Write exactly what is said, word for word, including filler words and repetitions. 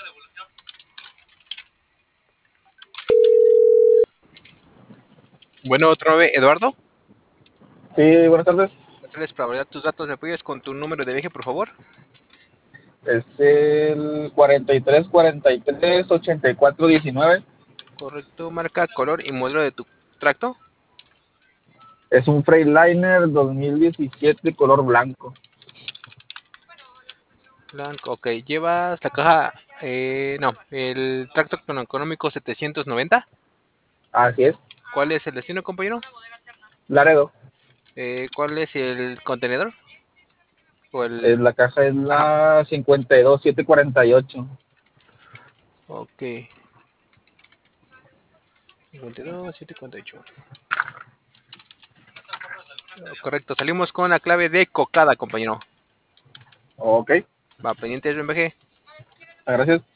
Bueno, otra vez, Eduardo. Sí, buenas tardes. Buenas para validar tus datos. ¿Me apoyas con tu número de viaje, por favor? Es el cuarenta y tres, cuarenta y tres, ochenta y cuatro, diecinueve. Correcto. Marca, color y modelo de tu tracto. Es un Freightliner dos mil diecisiete color blanco. Blanco. Ok. Llevas la caja. Eh, no, el tracto económico setecientos noventa. Así es. ¿Cuál es el destino, compañero? Laredo. Eh, ¿Cuál es el contenedor? O Es, el. la caja es Ajá. la cincuenta y dos, setecientos cuarenta y ocho. Ok. cincuenta y dos, setecientos cuarenta y ocho. Correcto. Salimos con la clave de cocada, compañero. Ok, Va, pendiente de su enveje. gracias.